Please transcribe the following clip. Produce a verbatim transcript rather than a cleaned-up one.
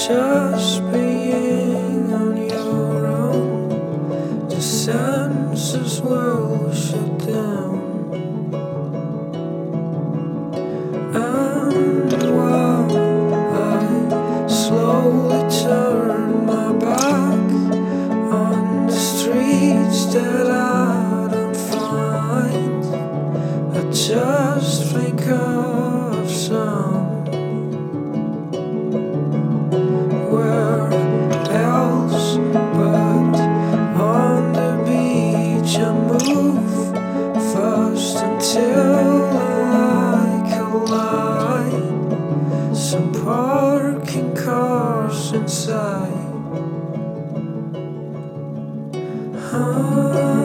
just being on your own. The senses will shut down. And while I slowly turn my back on the streets that I don't find, I just think of some. Where else but on the beach I move first until I collide some parking cars inside. Huh.